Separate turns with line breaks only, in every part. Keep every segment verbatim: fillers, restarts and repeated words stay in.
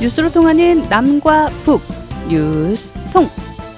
뉴스로 통하는 남과 북 뉴스통.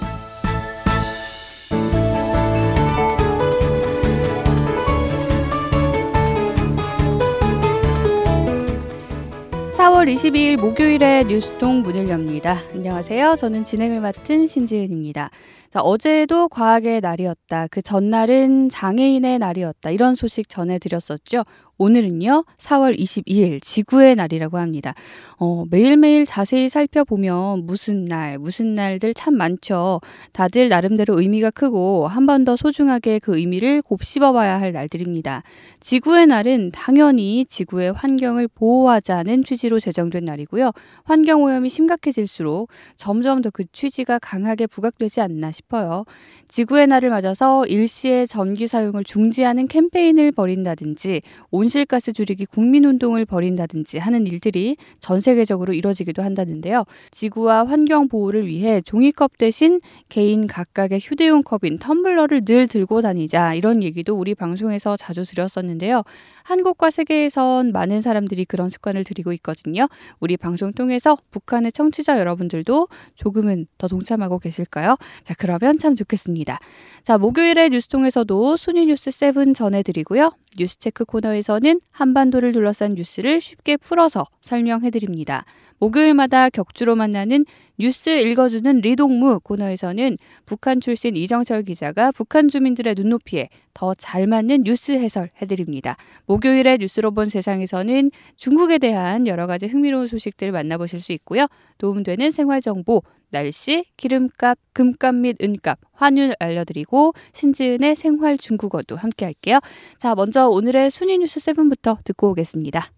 사월 이십이일 목요일에 뉴스통 문을 엽니다. 안녕하세요. 저는 진행을 맡은 신지은입니다. 자, 어제도 과학의 날이었다. 그 전날은 장애인의 날이었다. 이런 소식 전해드렸었죠. 오늘은요, 사월 이십이일 지구의 날이라고 합니다. 어, 매일매일 자세히 살펴보면 무슨 날, 무슨 날들 참 많죠. 다들 나름대로 의미가 크고 한 번 더 소중하게 그 의미를 곱씹어봐야 할 날들입니다. 지구의 날은 당연히 지구의 환경을 보호하자는 취지로 제정된 날이고요. 환경오염이 심각해질수록 점점 더 그 취지가 강하게 부각되지 않나 싶어요. 지구의 날을 맞아서 일시에 전기 사용을 중지하는 캠페인을 벌인다든지 온실가스 줄이기 국민운동을 벌인다든지 하는 일들이 전 세계적으로 이뤄지기도 한다는데요. 지구와 환경 보호를 위해 종이컵 대신 개인 각각의 휴대용 컵인 텀블러를 늘 들고 다니자, 이런 얘기도 우리 방송에서 자주 드렸었는데요. 한국과 세계에선 많은 사람들이 그런 습관을 들이고 있거든요. 우리 방송 통해서 북한의 청취자 여러분들도 조금은 더 동참하고 계실까요? 자, 그러면 참 좋겠습니다. 자, 목요일에 뉴스통에서도 순위 뉴스 칠 전해드리고요. 뉴스체크 코너에서는 한반도를 둘러싼 뉴스를 쉽게 풀어서 설명해드립니다. 목요일마다 격주로 만나는 뉴스 읽어주는 리동무 코너에서는 북한 출신 이정철 기자가 북한 주민들의 눈높이에 더 잘 맞는 뉴스 해설 해드립니다. 목요일에 뉴스로 본 세상에서는 중국에 대한 여러 가지 흥미로운 소식들 만나보실 수 있고요. 도움되는 생활정보, 날씨, 기름값, 금값 및 은값, 환율 알려드리고 신지은의 생활 중국어도 함께 할게요. 자, 먼저 오늘의 순위 뉴스 칠부터 듣고 오겠습니다.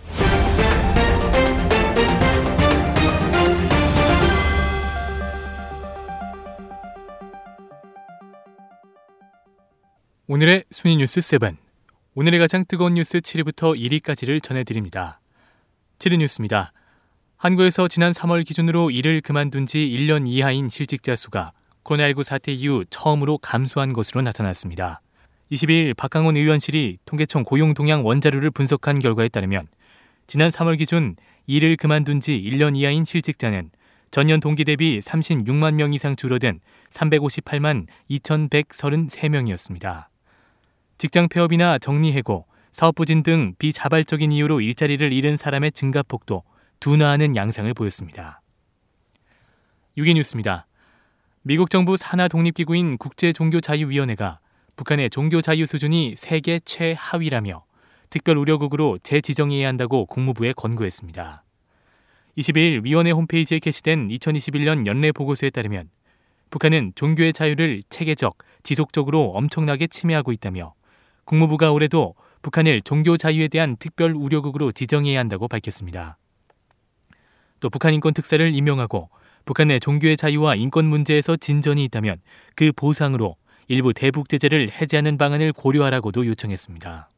오늘의 순위 뉴스 칠, 오늘의 가장 뜨거운 뉴스 칠 위부터 일 위까지를 전해드립니다. 칠 위 뉴스입니다. 한국에서 지난 삼월 기준으로 일을 그만둔 지 일 년 이하인 실직자 수가 코로나십구 사태 이후 처음으로 감소한 것으로 나타났습니다. 이십이일 박강원 의원실이 통계청 고용동향 원자료를 분석한 결과에 따르면 지난 삼월 기준 일을 그만둔 지 일 년 이하인 실직자는 전년 동기 대비 삼십육만 명 이상 줄어든 삼백오십팔만 이천백삼십삼 명이었습니다. 직장 폐업이나 정리해고, 사업부진 등 비자발적인 이유로 일자리를 잃은 사람의 증가폭도 둔화하는 양상을 보였습니다. 육 위 뉴스입니다. 미국 정부 산하 독립기구인 국제종교자유위원회가 북한의 종교자유 수준이 세계 최하위라며 특별 우려국으로 재지정해야 한다고 국무부에 권고했습니다. 이십이일 위원회 홈페이지에 게시된 이천이십일 년 연례 보고서에 따르면 북한은 종교의 자유를 체계적, 지속적으로 엄청나게 침해하고 있다며 국무부가 올해도 북한을 종교 자유에 대한 특별 우려국으로 지정해야 한다고 밝혔습니다. 또 북한 인권 특사를 임명하고 북한 내 종교의 자유와 인권 문제에서 진전이 있다면 그 보상으로 일부 대북 제재를 해제하는 방안을 고려하라고도 요청했습니다.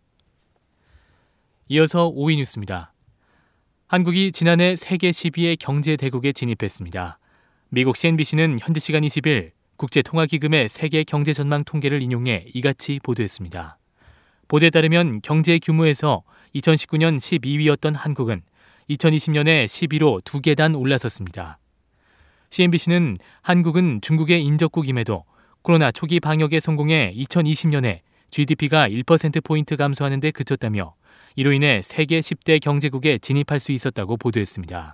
이어서 오 위 뉴스입니다. 한국이 지난해 세계 십 위의 경제 대국에 진입했습니다. 미국 씨엔비씨는 현지 시간 이십일 국제통화기금의 세계 경제 전망 통계를 인용해 이같이 보도했습니다. 보도에 따르면 경제 규모에서 이천십구 년 십이 위였던 한국은 이천이십 년에 십 위로 두 계단 올라섰습니다. 씨엔비씨는 한국은 중국의 인접국임에도 코로나 초기 방역에 성공해 이천이십 년에 지디피가 일 퍼센트 포인트 감소하는 데 그쳤다며 이로 인해 세계 십 대 경제국에 진입할 수 있었다고 보도했습니다.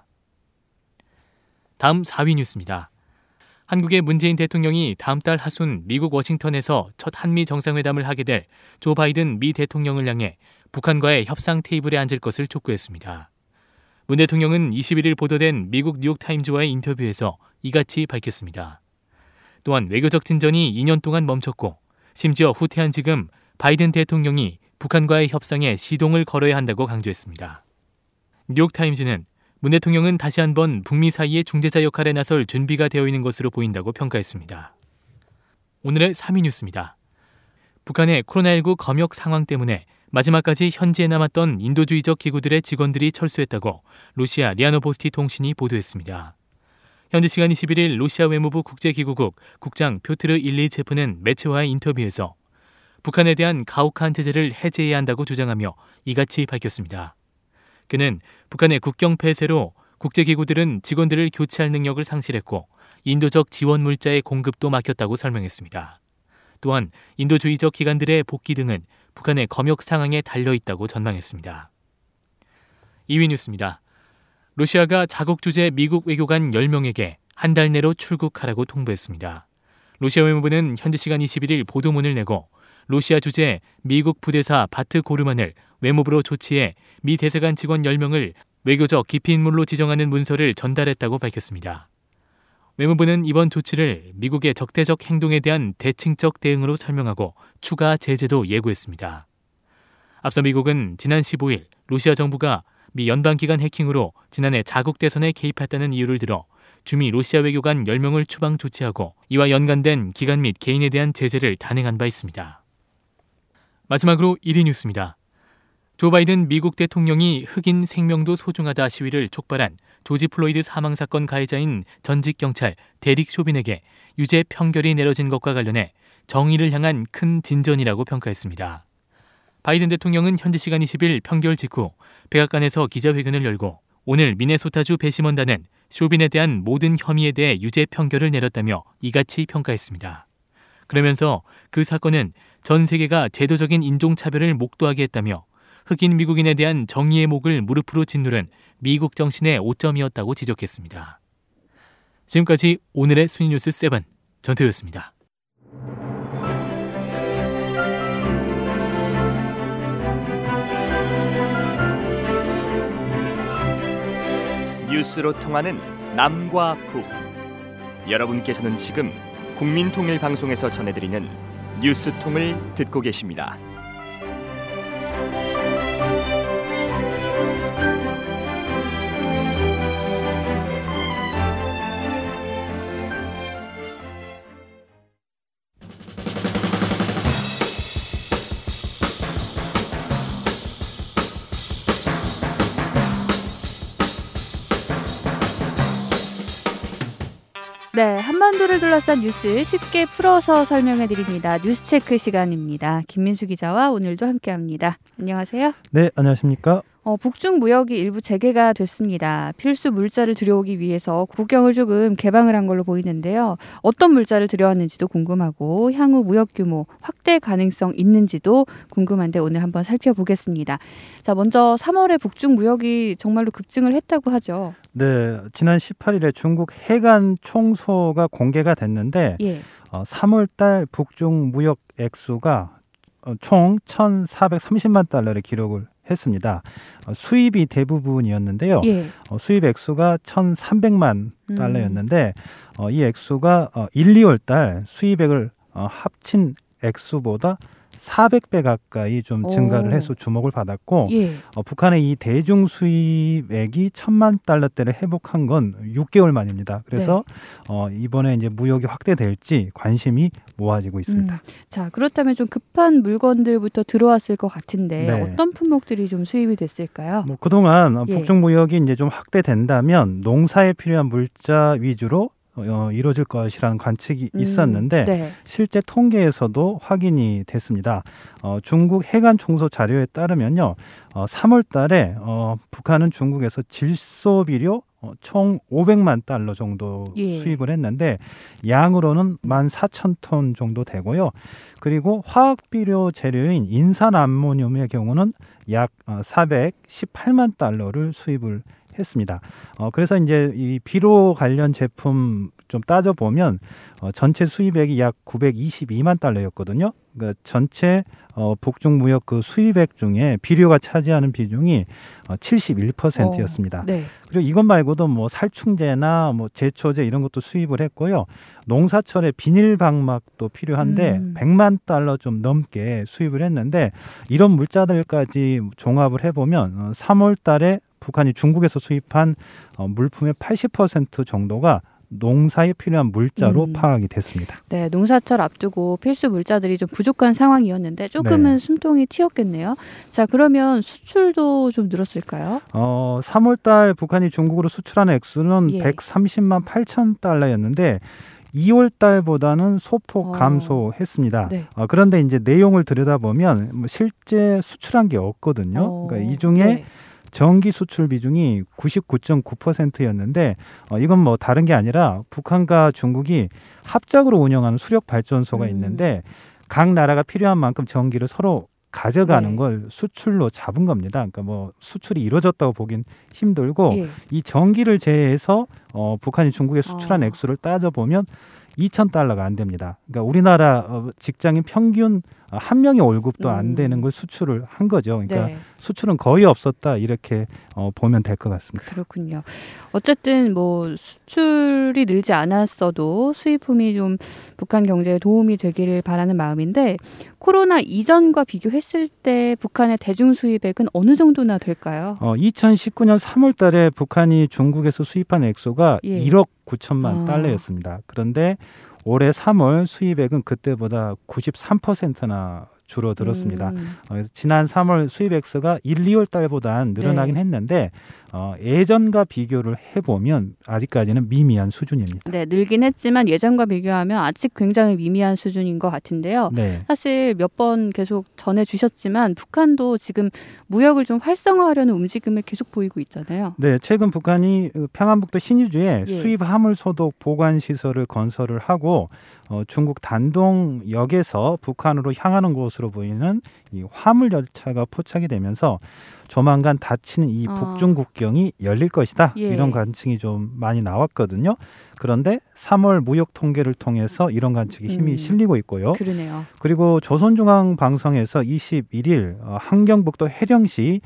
다음 사 위 뉴스입니다. 한국의 문재인 대통령이 다음 달 하순 미국 워싱턴에서 첫 한미 정상회담을 하게 될 조 바이든 미 대통령을 향해 북한과의 협상 테이블에 앉을 것을 촉구했습니다. 문 대통령은 이십일일 보도된 미국 뉴욕타임즈와의 인터뷰에서 이같이 밝혔습니다. 또한 외교적 진전이 이 년 동안 멈췄고 심지어 후퇴한 지금 바이든 대통령이 북한과의 협상에 시동을 걸어야 한다고 강조했습니다. 뉴욕타임즈는 문 대통령은 다시 한번 북미 사이의 중재자 역할에 나설 준비가 되어 있는 것으로 보인다고 평가했습니다. 오늘의 삼 위 뉴스입니다. 북한의 코로나십구 검역 상황 때문에 마지막까지 현지에 남았던 인도주의적 기구들의 직원들이 철수했다고 러시아 리아 노보스티 통신이 보도했습니다. 현지 시간 이십일일 러시아 외무부 국제기구국 국장 표트르 일리체프는 매체와의 인터뷰에서 북한에 대한 가혹한 제재를 해제해야 한다고 주장하며 이같이 밝혔습니다. 그는 북한의 국경 폐쇄로 국제기구들은 직원들을 교체할 능력을 상실했고 인도적 지원 물자의 공급도 막혔다고 설명했습니다. 또한 인도주의적 기관들의 복귀 등은 북한의 검역 상황에 달려있다고 전망했습니다. 이 위 뉴스입니다. 러시아가 자국 주재 미국 외교관 열 명에게 한 달 내로 출국하라고 통보했습니다. 러시아 외무부는 현지 시간 이십일 일 보도문을 내고 러시아 주재 미국 부대사 바트 고르만을 외무부로 조치해 미 대사관 직원 열 명을 외교적 기피 인물로 지정하는 문서를 전달했다고 밝혔습니다. 외무부는 이번 조치를 미국의 적대적 행동에 대한 대칭적 대응으로 설명하고 추가 제재도 예고했습니다. 앞서 미국은 지난 십오 일 러시아 정부가 미 연방기관 해킹으로 지난해 자국 대선에 개입했다는 이유를 들어 주미 러시아 외교관 열 명을 추방 조치하고 이와 연관된 기관 및 개인에 대한 제재를 단행한 바 있습니다. 마지막으로 일 위 뉴스입니다. 조 바이든 미국 대통령이 흑인 생명도 소중하다 시위를 촉발한 조지 플로이드 사망 사건 가해자인 전직 경찰 데릭 쇼빈에게 유죄 판결이 내려진 것과 관련해 정의를 향한 큰 진전이라고 평가했습니다. 바이든 대통령은 현지 시간 이십 일 판결 직후 백악관에서 기자회견을 열고 오늘 미네소타주 배심원단은 쇼빈에 대한 모든 혐의에 대해 유죄 판결을 내렸다며 이같이 평가했습니다. 그러면서 그 사건은 전 세계가 제도적인 인종차별을 목도하게 했다며 흑인 미국인에 대한 정의의 목을 무릎으로 짓누른 미국 정신의 오점이었다고 지적했습니다. 지금까지 오늘의 순위뉴스 칠 전태우였습니다.
뉴스로 통하는 남과 북. 여러분께서는 지금 국민통일방송에서 전해드리는 뉴스통을 듣고 계십니다.
네, 한반도를 둘러싼 뉴스 쉽게 풀어서 설명해드립니다. 뉴스체크 시간입니다. 김민수 기자와 오늘도 함께합니다. 안녕하세요.
네, 안녕하십니까.
어, 북중 무역이 일부 재개가 됐습니다. 필수 물자를 들여오기 위해서 국경을 조금 개방을 한 걸로 보이는데요. 어떤 물자를 들여왔는지도 궁금하고 향후 무역 규모 확대 가능성 있는지도 궁금한데 오늘 한번 살펴보겠습니다. 자, 먼저 삼월에 북중 무역이 정말로 급증을 했다고 하죠.
네, 지난 십팔 일에 중국 해관 총소가 공개가 됐는데
예.
어, 삼월 달 북중 무역 액수가 총 천사백삼십만 달러를 기록을 했습니다. 어, 수입이 대부분이었는데요.
예.
어, 수입 액수가 천삼백만
음.
달러였는데 어, 이 액수가 어, 일, 이월 달 수입액을 어, 합친 액수보다 사백 배 가까이 좀 증가를 해서 주목을 받았고
예.
어, 북한의 이 대중 수입액이 천만 달러대를 회복한 건 육 개월 만입니다. 그래서
네.
어, 이번에 이제 무역이 확대될지 관심이 모아지고 있습니다.
음. 자, 그렇다면 좀 급한 물건들부터 들어왔을 것 같은데
네.
어떤 품목들이 좀 수입이 됐을까요?
뭐 그동안 어,
예.
북중 무역이 이제 좀 확대된다면 농사에 필요한 물자 위주로 어, 이루어질 것이라는 관측이
음,
있었는데
네.
실제 통계에서도 확인이 됐습니다. 어, 중국 해관 총소 자료에 따르면요, 어, 삼월 달에 어, 북한은 중국에서 질소비료 어, 총 오백만 달러 정도
예.
수입을 했는데 양으로는 만 사천 톤 정도 되고요. 그리고 화학비료 재료인 인산암모늄의 경우는 약 어, 사백십팔만 달러를 수입을 했습니다. 어, 그래서 이제 이 비료 관련 제품 좀 따져보면 어, 전체 수입액이 약 구백이십이만 달러였거든요. 그러니까 전체 어, 북중 무역 그 수입액 중에 비료가 차지하는 비중이 어, 칠십일 퍼센트였습니다.
어, 네.
그리고 이것 말고도 뭐 살충제나 뭐 제초제 이런 것도 수입을 했고요. 농사철에 비닐 방막도 필요한데
음.
백만 달러 좀 넘게 수입을 했는데 이런 물자들까지 종합을 해보면 어, 삼월 달에 북한이 중국에서 수입한 어, 물품의 팔십 퍼센트 정도가 농사에 필요한 물자로
음.
파악이 됐습니다.
네, 농사철 앞두고 필수 물자들이 좀 부족한 상황이었는데 조금은
네.
숨통이 튀었겠네요. 자, 그러면 수출도 좀 늘었을까요?
어, 삼월 달 북한이 중국으로 수출한 액수는
예.
백삼십만 팔천 달러였는데 이월 달보다는 소폭
어.
감소했습니다.
네.
어, 그런데 이제 내용을 들여다보면 뭐 실제 수출한 게 없거든요.
어,
그러니까 이 중에
네.
전기 수출 비중이 구십구 점 구 퍼센트였는데 어, 이건 뭐 다른 게 아니라 북한과 중국이 합작으로 운영하는 수력 발전소가
음.
있는데 각 나라가 필요한 만큼 전기를 서로 가져가는
네.
걸 수출로 잡은 겁니다. 그러니까 뭐 수출이 이루어졌다고 보긴 힘들고
예.
이 전기를 제해서 어, 북한이 중국에 수출한
어.
액수를 따져보면 이천 달러가 안 됩니다. 그러니까 우리나라 어, 직장인 평균 어, 한 명의 월급도 안
음.
되는 걸 수출을 한 거죠. 그러니까
네.
수출은 거의 없었다 이렇게 어, 보면 될 것 같습니다.
그렇군요. 어쨌든 뭐 수출이 늘지 않았어도 수입품이 좀 북한 경제에 도움이 되기를 바라는 마음인데 코로나 이전과 비교했을 때 북한의 대중 수입액은 어느 정도나 될까요?
어, 이천십구 년 삼월 달에 북한이 중국에서 수입한 액수가
예.
일억 구천만
아.
달러였습니다. 그런데 올해 삼월 수입액은 그때보다 구십삼 퍼센트나 줄어들었습니다.
음.
어, 그래서 지난 삼월 수입 액수가 일, 이월 달보다는 늘어나긴
네.
했는데 어, 예전과 비교를 해보면 아직까지는 미미한 수준입니다.
네, 늘긴 했지만 예전과 비교하면 아직 굉장히 미미한 수준인 것 같은데요.
네.
사실 몇 번 계속 전해주셨지만 북한도 지금 무역을 좀 활성화하려는 움직임을 계속 보이고 있잖아요.
네, 최근 북한이 평안북도 신의주에
예.
수입 화물 소독 보관 시설을 건설을 하고 어, 중국 단동역에서 북한으로 향하는 곳으로 보이는 이 화물 열차가 포착이 되면서 조만간 닫히는 이
아.
북중 국경이 열릴 것이다.
예.
이런 관측이 좀 많이 나왔거든요. 그런데 삼월 무역 통계를 통해서 이런 관측이 힘이
음.
실리고 있고요.
그러네요.
그리고 조선중앙방송에서 이십일 일 어, 함경북도 해령시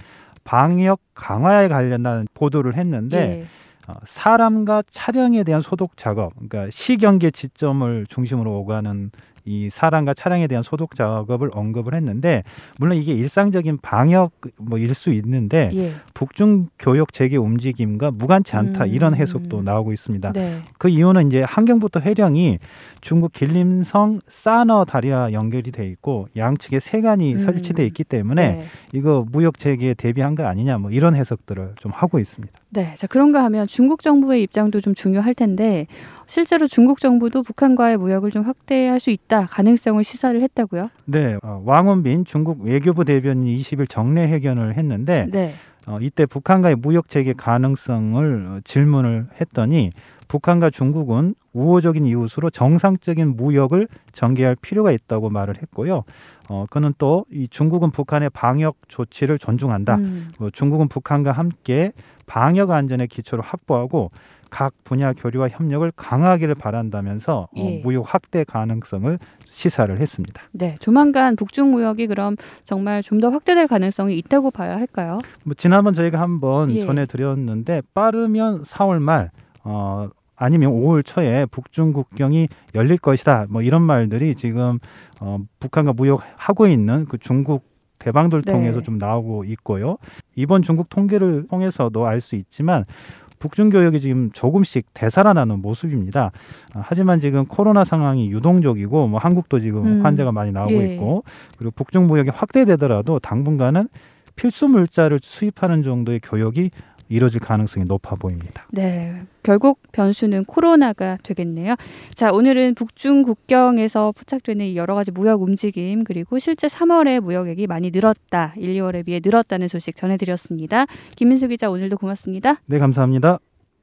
방역 강화에 관련한 보도를 했는데
예.
어, 사람과 차량에 대한 소독 작업, 그러니까 시경계 지점을 중심으로 오가는 이 사람과 차량에 대한 소독 작업을 언급을 했는데 물론 이게 일상적인 방역 뭐일 수 있는데
예.
북중 교역 재개 움직임과 무관치 않다
음.
이런 해석도 나오고 있습니다.
네.
그 이유는 이제 함경부터 해령이 중국 길림성 싸너 다리와 연결이 돼 있고 양측에 세관이
음.
설치돼 있기 때문에
네.
이거 무역 재개에 대비한 거 아니냐 뭐 이런 해석들을 좀 하고 있습니다.
네, 자 그런가 하면 중국 정부의 입장도 좀 중요할 텐데 실제로 중국 정부도 북한과의 무역을 좀 확대할 수 있다 가능성을 시사를 했다고요?
네, 어, 왕원빈 중국 외교부 대변인이 이십 일 정례회견을 했는데
네.
어, 이때 북한과의 무역 재개 가능성을 어, 질문을 했더니 북한과 중국은 우호적인 이웃으로 정상적인 무역을 전개할 필요가 있다고 말을 했고요. 어, 그는 또 이 중국은 북한의 방역 조치를 존중한다.
음.
뭐 중국은 북한과 함께 방역 안전의 기초를 확보하고 각 분야 교류와 협력을 강화하기를 바란다면서 어,
예.
무역 확대 가능성을 시사를 했습니다.
네, 조만간 북중 무역이 그럼 정말 좀 더 확대될 가능성이 있다고 봐야 할까요?
뭐 지난번 저희가 한번
예.
전해드렸는데 빠르면 사월 말 어, 아니면 오월 초에 북중 국경이 열릴 것이다. 뭐 이런 말들이 지금 어, 북한과 무역하고 있는 그 중국 대방들
네.
통해서 좀 나오고 있고요. 이번 중국 통계를 통해서도 알 수 있지만 북중 교역이 지금 조금씩 되살아나는 모습입니다. 아, 하지만 지금 코로나 상황이 유동적이고 뭐 한국도 지금
음.
환자가 많이 나오고
예.
있고 그리고 북중 무역이 확대되더라도 당분간은 필수 물자를 수입하는 정도의 교역이 이뤄질 가능성이 높아 보입니다.
네, 결국 변수는 코로나가 되겠네요. 자, 오늘은 북중 국경에서 포착되는 이 여러 가지 무역 움직임 그리고 실제 삼월에 무역액이 많이 늘었다, 일, 이월에 비해 늘었다는 소식 전해드렸습니다. 김민수 기자 오늘도 고맙습니다.
네, 감사합니다.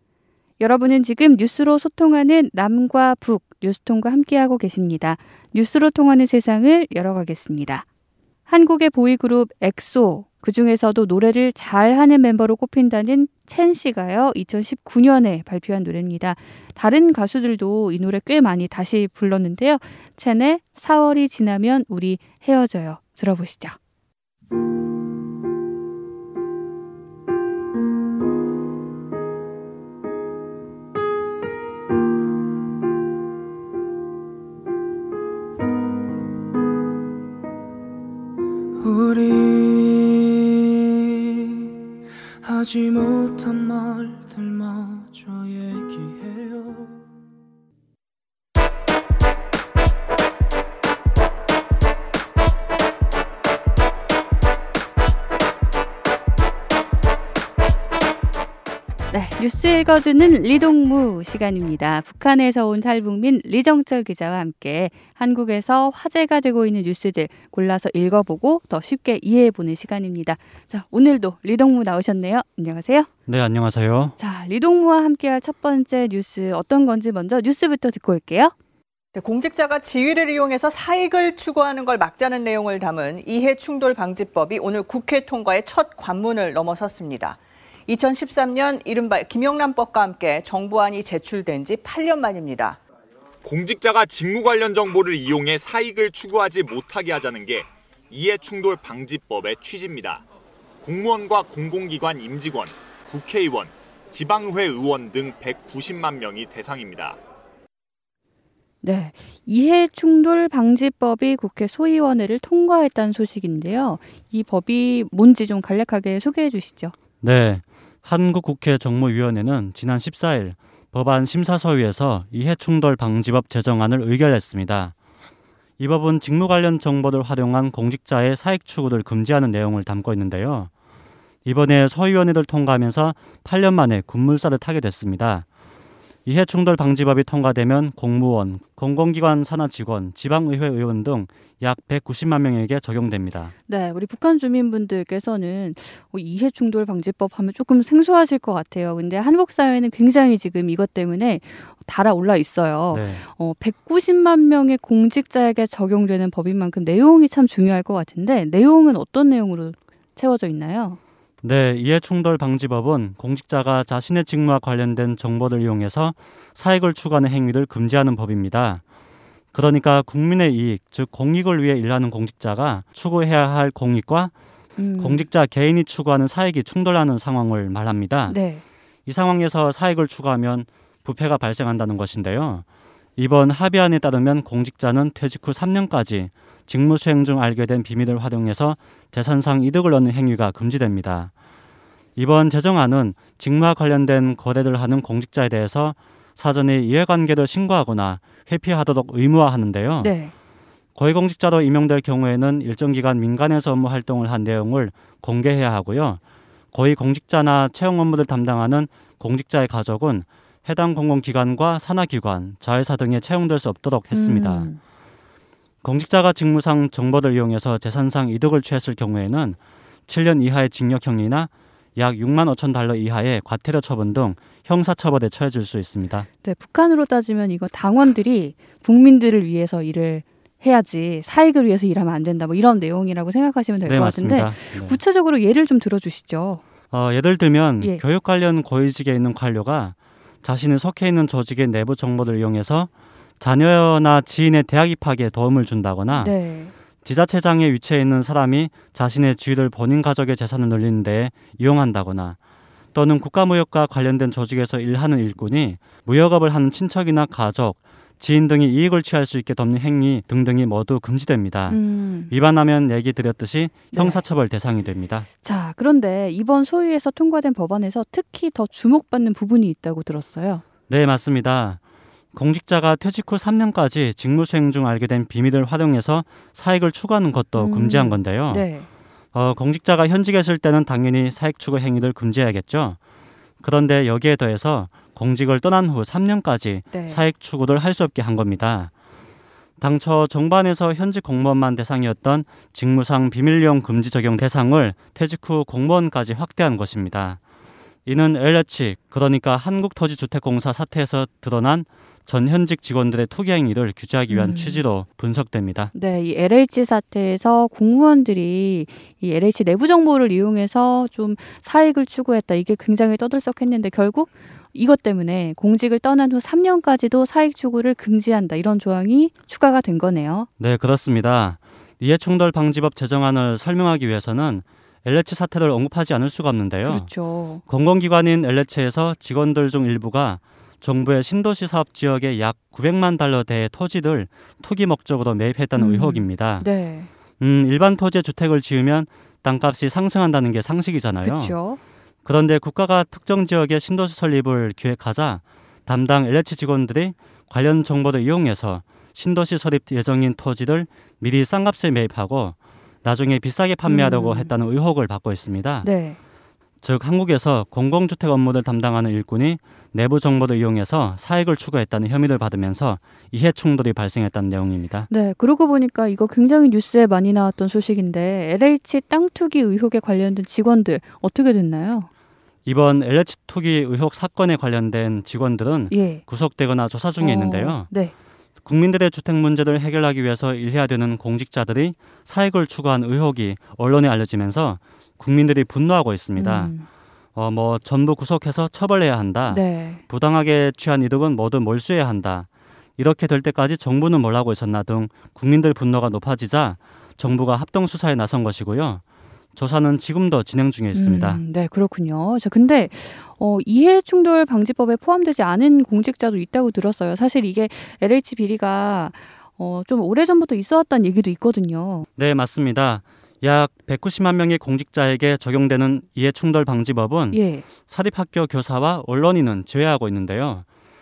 여러분은 지금 뉴스로 소통하는 남과 북 뉴스통과 함께하고 계십니다. 뉴스로 통하는 세상을 열어가겠습니다. 한국의 보이그룹 엑소, 그중에서도 노래를 잘하는 멤버로 꼽힌다는 첸 씨가요. 이천십구 년에 발표한 노래입니다. 다른 가수들도 이 노래 꽤 많이 다시 불렀는데요. 첸의 사월이 지나면 우리 헤어져요. 들어보시죠.
우리 하지 못한 말들마저 얘기해요.
네, 뉴스 읽어주는 리동무 시간입니다. 북한에서 온 탈북민 리정철 기자와 함께 한국에서 화제가 되고 있는 뉴스들 골라서 읽어보고 더 쉽게 이해해보는 시간입니다. 자, 오늘도 리동무 나오셨네요. 안녕하세요.
네, 안녕하세요.
자, 리동무와 함께할 첫 번째 뉴스 어떤 건지 먼저 뉴스부터 듣고 올게요.
네, 공직자가 지위를 이용해서 사익을 추구하는 걸 막자는 내용을 담은 이해충돌방지법이 오늘 국회 통과의 첫 관문을 넘어섰습니다. 이천십삼 년 이른바 김영란법과 함께 정부안이 제출된 지 팔 년 만입니다.
공직자가 직무 관련 정보를 이용해 사익을 추구하지 못하게 하자는 게 이해충돌방지법의 취지입니다. 공무원과 공공기관 임직원, 국회의원, 지방의회 의원 등 백구십만 명이 대상입니다.
네, 이해충돌방지법이 국회 소위원회를 통과했다는 소식인데요. 이 법이 뭔지 좀 간략하게 소개해 주시죠.
네, 한국국회정무위원회는 지난 십사 일 법안 심사서위에서 이해충돌방지법 제정안을 의결했습니다. 이 법은 직무 관련 정보를 활용한 공직자의 사익 추구를 금지하는 내용을 담고 있는데요. 이번에 소위원회를 통과하면서 팔 년 만에 급물살을 타게 됐습니다. 이해충돌방지법이 통과되면 공무원, 공공기관 산하 직원, 지방의회 의원 등 약 백구십만 명에게 적용됩니다.
네, 우리 북한 주민분들께서는 이해충돌방지법 하면 조금 생소하실 것 같아요. 근데 한국 사회는 굉장히 지금 이것 때문에 달아올라 있어요.
네.
어, 백구십만 명의 공직자에게 적용되는 법인 만큼 내용이 참 중요할 것 같은데 내용은 어떤 내용으로 채워져 있나요?
네, 이해충돌방지법은 공직자가 자신의 직무와 관련된 정보를 이용해서 사익을 추구하는 행위를 금지하는 법입니다. 그러니까 국민의 이익, 즉 공익을 위해 일하는 공직자가 추구해야 할 공익과 음. 공직자 개인이 추구하는 사익이 충돌하는 상황을 말합니다.
네.
이 상황에서 사익을 추구하면 부패가 발생한다는 것인데요. 이번 합의안에 따르면 공직자는 퇴직 후 삼 년까지 직무 수행 중 알게 된 비밀을 활용해서 재산상 이득을 얻는 행위가 금지됩니다. 이번 제정안은 직무와 관련된 거래를 하는 공직자에 대해서 사전에 이해관계를 신고하거나 회피하도록 의무화하는데요.
네.
고위공직자로 임용될 경우에는 일정 기간 민간에서 업무 활동을 한 내용을 공개해야 하고요. 고위공직자나 채용 업무를 담당하는 공직자의 가족은 해당 공공기관과 산하기관, 자회사 등에 채용될 수 없도록 했습니다.
음.
공직자가 직무상 정보를 이용해서 재산상 이득을 취했을 경우에는 칠 년 이하의 징역형이나 약 육만 오천 달러 이하의 과태료 처분 등 형사처벌에 처해질 수 있습니다.
네, 북한으로 따지면 이거 당원들이 국민들을 위해서 일을 해야지 사익을 위해서 일하면 안 된다. 뭐 이런 내용이라고 생각하시면 될 것
네,
같은데
맞습니다. 네.
구체적으로 예를 좀 들어주시죠.
어, 예를 들면
예.
교육 관련 고위직에 있는 관료가 자신이 속해 있는 조직의 내부 정보를 이용해서 자녀나 지인의 대학 입학에 도움을 준다거나
네.
지자체장에 위치해 있는 사람이 자신의 지위를 본인 가족의 재산을 늘리는 데 이용한다거나 또는 국가무역과 관련된 조직에서 일하는 일꾼이 무역업을 하는 친척이나 가족, 지인 등이 이익을 취할 수 있게 돕는 행위 등등이 모두 금지됩니다.
음.
위반하면 얘기 드렸듯이
네.
형사처벌 대상이 됩니다.
자, 그런데 이번 소위에서 통과된 법안에서 특히 더 주목받는 부분이 있다고 들었어요.
네, 맞습니다. 공직자가 퇴직 후 삼 년까지 직무 수행 중 알게 된 비밀을 활용해서 사익을 추구하는 것도
음.
금지한 건데요.
네.
어, 공직자가 현직에 있을 때는 당연히 사익 추구 행위를 금지해야겠죠. 그런데 여기에 더해서 공직을 떠난 후 삼 년까지
네.
사익 추구를 할 수 없게 한 겁니다. 당초 정부안에서 현직 공무원만 대상이었던 직무상 비밀이용 금지 적용 대상을 퇴직 후 공무원까지 확대한 것입니다. 이는 엘에이치, 그러니까 한국토지주택공사 사태에서 드러난 전 현직 직원들의 투기 행위를 규제하기 위한
음.
취지로 분석됩니다.
네, 이 엘에이치 사태에서 공무원들이 이 엘에이치 내부 정보를 이용해서 좀 사익을 추구했다. 이게 굉장히 떠들썩했는데 결국 이것 때문에 공직을 떠난 후 삼 년까지도 사익 추구를 금지한다. 이런 조항이 추가가 된 거네요.
네, 그렇습니다. 이해충돌방지법 제정안을 설명하기 위해서는 엘에이치 사태를 언급하지 않을 수가 없는데요.
그렇죠.
공공기관인 엘에이치에서 직원들 중 일부가 정부의 신도시 사업 지역에 약 구백만 달러대의 토지를 투기 목적으로 매입했다는
음.
의혹입니다.
네.
음, 일반 토지에 주택을 지으면 땅값이 상승한다는 게 상식이잖아요.
그렇죠.
그런데 국가가 특정 지역에 신도시 설립을 기획하자 담당 엘에이치 직원들이 관련 정보를 이용해서 신도시 설립 예정인 토지를 미리 싼 값에 매입하고 나중에 비싸게 판매하려고
음.
했다는 의혹을 받고 있습니다.
네.
즉 한국에서 공공주택 업무를 담당하는 일꾼이 내부 정보를 이용해서 사익을 추구했다는 혐의를 받으면서 이해 충돌이 발생했다는 내용입니다.
네, 그러고 보니까 이거 굉장히 뉴스에 많이 나왔던 소식인데 엘에이치 땅 투기 의혹에 관련된 직원들 어떻게 됐나요?
이번 엘에이치 투기 의혹 사건에 관련된 직원들은
예.
구속되거나 조사 중에
어,
있는데요.
네.
국민들의 주택 문제를 해결하기 위해서 일해야 되는 공직자들이 사익을 추구한 의혹이 언론에 알려지면서 국민들이 분노하고 있습니다.
음.
어, 뭐 전부 구속해서 처벌해야 한다.
네.
부당하게 취한 이득은 모두 몰수해야 한다. 이렇게 될 때까지 정부는 뭘 하고 있었나 등 국민들 분노가 높아지자 정부가 합동 수사에 나선 것이고요. 조사는 지금도 진행 중에 있습니다.
음, 네, 그렇군요. 저 근데 어, 이해충돌 방지법에 포함되지 않은 공직자도 있다고 들었어요. 사실 이게 엘에이치 비리가 어, 좀 오래전부터 있어왔다는 얘기도 있거든요.
네, 맞습니다. 약 백구십만 명의 공직자에게 적용되는 이해충돌방지법은
예.
사립학교 교사와 언론인은 제외하고 있는데요.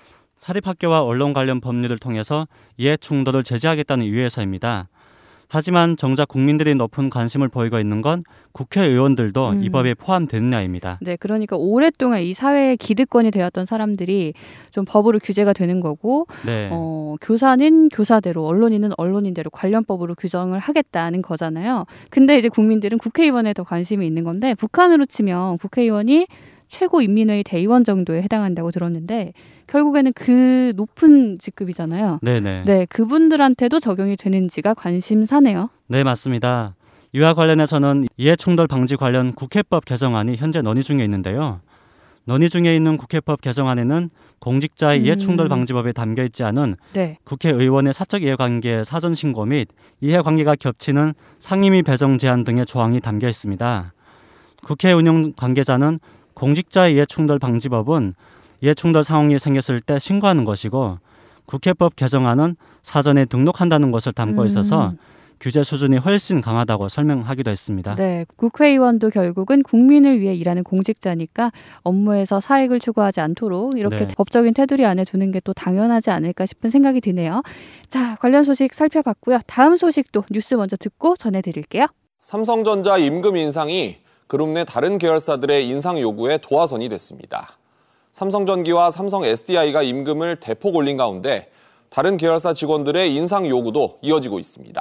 사립학교와 언론 관련 법률을 통해서 이해충돌을 제재하겠다는 이유에서입니다. 하지만 정작 국민들이 높은 관심을 보이고 있는 건 국회의원들도
음.
이 법에 포함되느냐입니다.
네, 그러니까 오랫동안 이 사회의 기득권이 되었던 사람들이 좀 법으로 규제가 되는 거고,
네.
어, 교사는 교사대로, 언론인은 언론인대로 관련법으로 규정을 하겠다는 거잖아요. 근데 이제 국민들은 국회의원에 더 관심이 있는 건데, 북한으로 치면 국회의원이 최고인민회의 대의원 정도에 해당한다고 들었는데 결국에는 그 높은 직급이잖아요.
네네.
네, 그분들한테도 적용이 되는지가 관심사네요.
네, 맞습니다. 이와 관련해서는 이해충돌 방지 관련 국회법 개정안이 현재 논의 중에 있는데요. 논의 중에 있는 국회법 개정안에는 공직자의
음.
이해충돌 방지법에 담겨 있지 않은
네.
국회의원의 사적 이해관계의 사전 신고 및 이해관계가 겹치는 상임위 배정 제한 등의 조항이 담겨 있습니다. 국회 운영 관계자는 공직자의 이해충돌 방지법은 이해충돌 상황이 생겼을 때 신고하는 것이고 국회법 개정안은 사전에 등록한다는 것을 담고 있어서
음.
규제 수준이 훨씬 강하다고 설명하기도 했습니다.
네, 국회의원도 결국은 국민을 위해 일하는 공직자니까 업무에서 사익을 추구하지 않도록 이렇게
네.
법적인 테두리 안에 두는 게 또 당연하지 않을까 싶은 생각이 드네요. 자, 관련 소식 살펴봤고요. 다음 소식도 뉴스 먼저 듣고 전해드릴게요.
삼성전자 임금 인상이 그룹 내 다른 계열사들의 인상 요구에 도화선이 됐습니다. 삼성전기와 삼성 에스디아이가 임금을 대폭 올린 가운데 다른 계열사 직원들의 인상 요구도 이어지고 있습니다.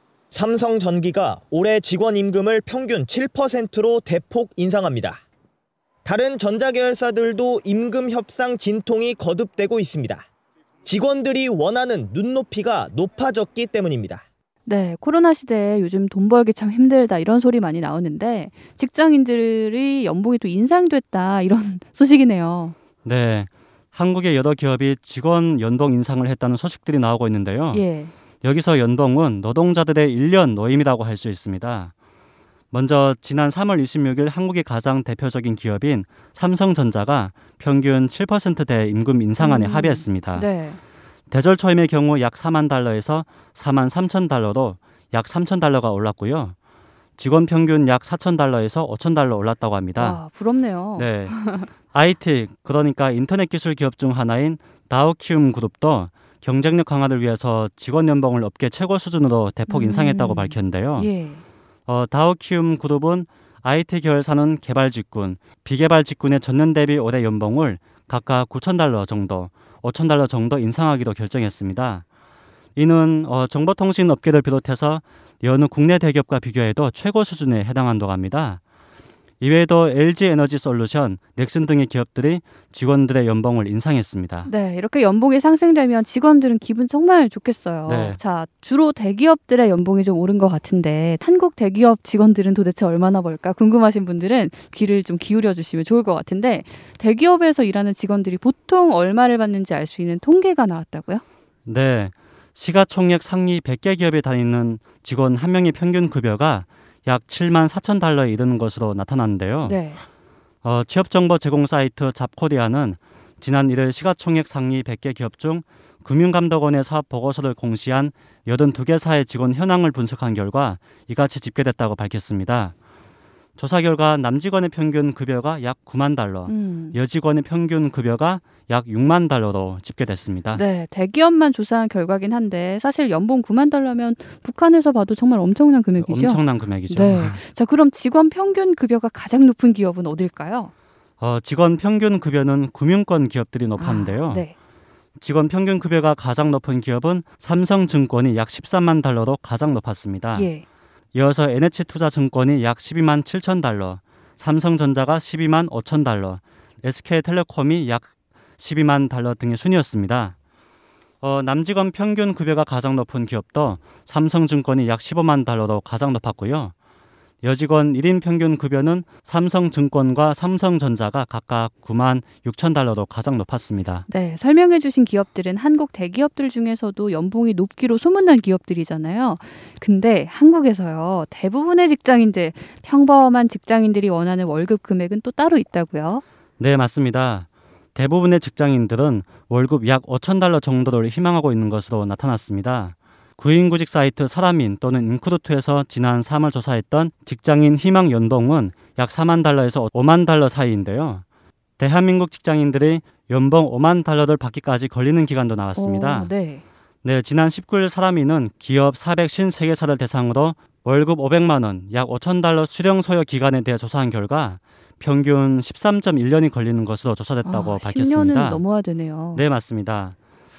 삼성전기가 올해 직원 임금을 평균 칠 퍼센트로 대폭 인상합니다. 다른 전자계열사들도 임금 협상 진통이 거듭되고 있습니다. 직원들이 원하는 눈높이가 높아졌기 때문입니다.
네, 코로나 시대에 요즘 돈 벌기 참 힘들다 이런 소리 많이 나오는데 직장인들이 연봉이 또 인상됐다 이런 소식이네요.
네, 한국의 여러 기업이 직원 연봉 인상을 했다는 소식들이 나오고 있는데요.
예.
여기서 연봉은 노동자들의 일 년 노임이라고 할 수 있습니다. 먼저 지난 삼월 이십육일 한국의 가장 대표적인 기업인 삼성전자가 평균 칠 퍼센트대 임금 인상안에
음,
합의했습니다.
네.
대절 초임의 경우 약 사만 달러에서 사만 삼천 달러로 약 삼천 달러가 올랐고요. 직원 평균 약 사천 달러에서 오천 달러 올랐다고 합니다.
와, 부럽네요.
네. 아이티, 그러니까 인터넷 기술 기업 중 하나인 다우키움 그룹도 경쟁력 강화를 위해서 직원 연봉을 업계 최고 수준으로 대폭 인상했다고
음.
밝혔는데요.
예.
어, 다우키움 그룹은 아이티 계열사는 개발 직군, 비개발 직군의 전년 대비 올해 연봉을 각각 구천 달러 정도, 오천 달러 정도 인상하기로 결정했습니다. 이는 어, 정보통신 업계를 비롯해서 여느 국내 대기업과 비교해도 최고 수준에 해당한다고 합니다. 이외에도 엘지에너지솔루션, 넥슨 등의 기업들이 직원들의 연봉을 인상했습니다.
네, 이렇게 연봉이 상승되면 직원들은 기분 정말 좋겠어요.
네.
자, 주로 대기업들의 연봉이 좀 오른 것 같은데 한국 대기업 직원들은 도대체 얼마나 벌까 궁금하신 분들은 귀를 좀 기울여 주시면 좋을 것 같은데 대기업에서 일하는 직원들이 보통 얼마를 받는지 알 수 있는 통계가 나왔다고요?
네, 시가총액 상위 백 개 기업에 다니는 직원 한 명의 평균 급여가 약 칠만 사천 달러에 이르는 것으로 나타났는데요.
네.
어, 취업정보 제공 사이트 잡코리아는 지난 일일 시가총액 상위 백 개 기업 중 금융감독원의 사업 보고서를 공시한 팔십이 개 사의 직원 현황을 분석한 결과 이같이 집계됐다고 밝혔습니다. 조사 결과 남직원의 평균 급여가 약 구만 달러,
음.
여직원의 평균 급여가 약 육만 달러로 집계됐습니다.
네, 대기업만 조사한 결과긴 한데 사실 연봉 구만 달러면 북한에서 봐도 정말 엄청난 금액이죠.
엄청난 금액이죠.
네. 자, 그럼 직원 평균 급여가 가장 높은 기업은 어딜까요?
어, 직원 평균 급여는 금융권 기업들이 높았는데요.
아, 네.
직원 평균 급여가 가장 높은 기업은 삼성증권이 약 십삼만 달러로 가장 높았습니다.
예.
이어서 엔에이치투자증권이 약 십이만 칠천 달러, 삼성전자가 십이만 오천 달러, 에스케이텔레콤이 약 십이만 달러 등의 순이었습니다. 어, 남직원 평균 급여가 가장 높은 기업도 삼성증권이 약 십오만 달러로 가장 높았고요. 여직원 일 인 평균 급여는 삼성증권과 삼성전자가 각각 구만 육천 달러로 가장 높았습니다.
네, 설명해 주신 기업들은 한국 대기업들 중에서도 연봉이 높기로 소문난 기업들이잖아요. 근데 한국에서요, 대부분의 직장인들, 평범한 직장인들이 원하는 월급 금액은 또 따로 있다고요?
네, 맞습니다. 대부분의 직장인들은 월급 약 오천 달러 정도를 희망하고 있는 것으로 나타났습니다. 구인구직 사이트 사람인 또는 인크루트에서 지난 삼월 조사했던 직장인 희망 연봉은 약 사만 달러에서 오만 달러 사이인데요. 대한민국 직장인들이 연봉 오만 달러를 받기까지 걸리는 기간도 나왔습니다.
오, 네.
네, 지난 십구 일 사람인은 기업 사백오십삼 개사를 대상으로 월급 오백만 원, 약 오천 달러 수령 소요 기간에 대해 조사한 결과 평균 십삼 점 일 년이 걸리는 것으로 조사됐다고
아,
밝혔습니다.
십 년은 넘어야 되네요.
네, 맞습니다.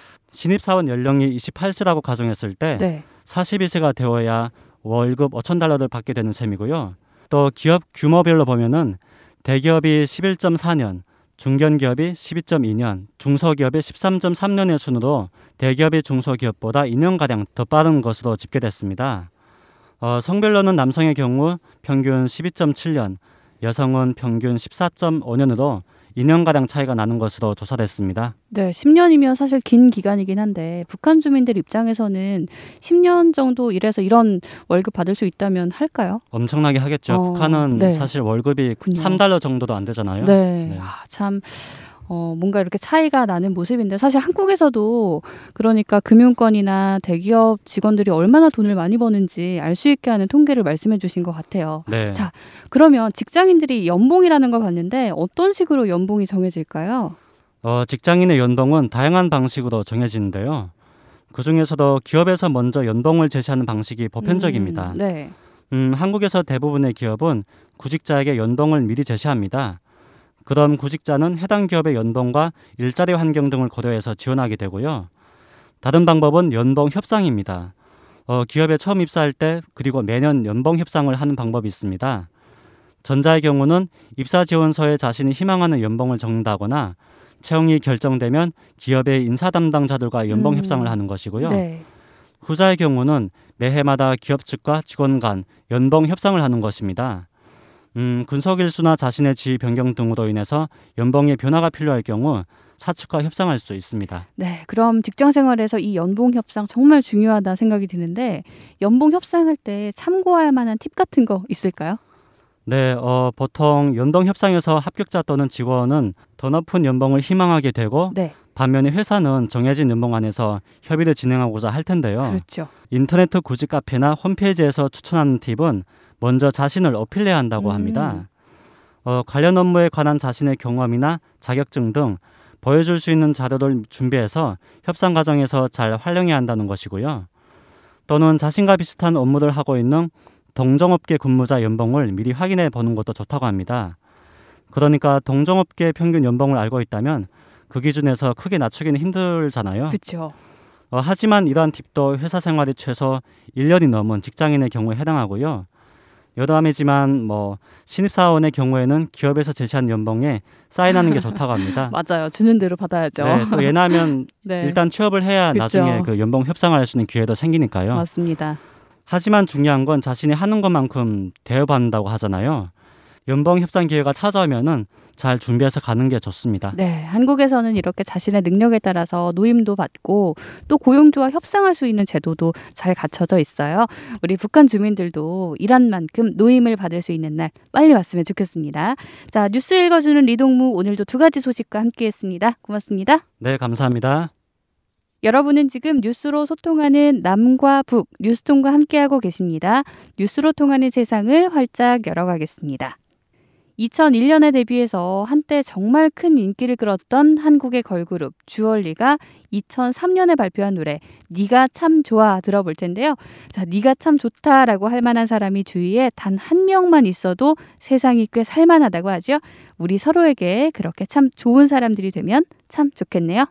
신입사원 연령이 이십팔 세라고 가정했을 때
네.
사십이 세가 되어야 월급 오천 달러를 받게 되는 셈이고요. 또 기업 규모별로 보면은 대기업이 십일 점 사 년, 중견기업이 십이 점 이 년, 중소기업이 십삼 점 삼 년의 순으로 대기업이 중소기업보다 이 년가량 더 빠른 것으로 집계됐습니다. 어, 성별로는 남성의 경우 평균 십이 점 칠 년, 여성은 평균 십사 점 오 년으로 이 년가량 차이가 나는 것으로 조사됐습니다.
네, 십 년이면 사실 긴 기간이긴 한데 북한 주민들 입장에서는 십 년 정도 일해서 이런 월급 받을 수 있다면 할까요?
엄청나게 하겠죠.
어,
북한은
네.
사실 월급이
군요.
삼 달러 정도도 안 되잖아요.
네,
네.
아, 참 어, 뭔가 이렇게 차이가 나는 모습인데 사실 한국에서도 그러니까 금융권이나 대기업 직원들이 얼마나 돈을 많이 버는지 알 수 있게 하는 통계를 말씀해 주신 것 같아요.
네.
자, 그러면 직장인들이 연봉이라는 걸 봤는데 어떤 식으로 연봉이 정해질까요?
어, 직장인의 연봉은 다양한 방식으로 정해지는데요. 그중에서도 기업에서 먼저 연봉을 제시하는 방식이 보편적입니다.
음, 네.
음, 한국에서 대부분의 기업은 구직자에게 연봉을 미리 제시합니다. 그럼 구직자는 해당 기업의 연봉과 일자리 환경 등을 고려해서 지원하게 되고요. 다른 방법은 연봉 협상입니다. 어, 기업에 처음 입사할 때 그리고 매년 연봉 협상을 하는 방법이 있습니다. 전자의 경우는 입사 지원서에 자신이 희망하는 연봉을 적는다거나 채용이 결정되면 기업의 인사 담당자들과 연봉
음,
협상을 하는 것이고요.
네.
후자의 경우는 매해마다 기업 측과 직원 간 연봉 협상을 하는 것입니다. 음, 군속일수나 자신의 지위 변경 등으로 인해서 연봉의 변화가 필요할 경우 사측과 협상할 수 있습니다.
네, 그럼 직장 생활에서 이 연봉 협상 정말 중요하다 생각이 드는데 연봉 협상할 때 참고할 만한 팁 같은 거 있을까요?
네, 어, 보통 연봉 협상에서 합격자 또는 직원은 더 높은 연봉을 희망하게 되고
네,
반면에 회사는 정해진 연봉 안에서 협의를 진행하고자 할 텐데요.
그렇죠.
인터넷 구직 카페나 홈페이지에서 추천하는 팁은 먼저 자신을 어필해야 한다고
음.
합니다. 어, 관련 업무에 관한 자신의 경험이나 자격증 등 보여줄 수 있는 자료를 준비해서 협상 과정에서 잘 활용해야 한다는 것이고요. 또는 자신과 비슷한 업무를 하고 있는 동종업계 근무자 연봉을 미리 확인해 보는 것도 좋다고 합니다. 그러니까 동종업계 평균 연봉을 알고 있다면 그 기준에서 크게 낮추기는 힘들잖아요.
그렇죠.
어, 하지만 이러한 팁도 회사 생활이 최소 일 년이 넘은 직장인의 경우에 해당하고요. 여담이지만 뭐 신입사원의 경우에는 기업에서 제시한 연봉에 사인하는 게 좋다고 합니다.
맞아요. 주는 대로 받아야죠.
네, 또 왜냐하면
네.
일단 취업을 해야
그쵸.
나중에 그 연봉 협상을 할 수 있는 기회도 생기니까요.
맞습니다.
하지만 중요한 건 자신이 하는 것만큼 대우받는다고 하잖아요. 연봉 협상 기회가 찾아오면은 잘 준비해서 가는 게 좋습니다.
네, 한국에서는 이렇게 자신의 능력에 따라서 노임도 받고 또 고용주와 협상할 수 있는 제도도 잘 갖춰져 있어요. 우리 북한 주민들도 일한 만큼 노임을 받을 수 있는 날 빨리 왔으면 좋겠습니다. 자, 뉴스 읽어주는 리동무 오늘도 두 가지 소식과 함께했습니다. 고맙습니다.
네, 감사합니다.
여러분은 지금 뉴스로 소통하는 남과 북, 뉴스통과 함께하고 계십니다. 뉴스로 통하는 세상을 활짝 열어가겠습니다. 이천일 년에 데뷔해서 한때 정말 큰 인기를 끌었던 한국의 걸그룹 주얼리가 이천삼 년에 발표한 노래 네가 참 좋아 들어볼 텐데요. 자, 네가 참 좋다라고 할 만한 사람이 주위에 단 한 명만 있어도 세상이 꽤 살만하다고 하죠. 우리 서로에게 그렇게 참 좋은 사람들이 되면 참 좋겠네요.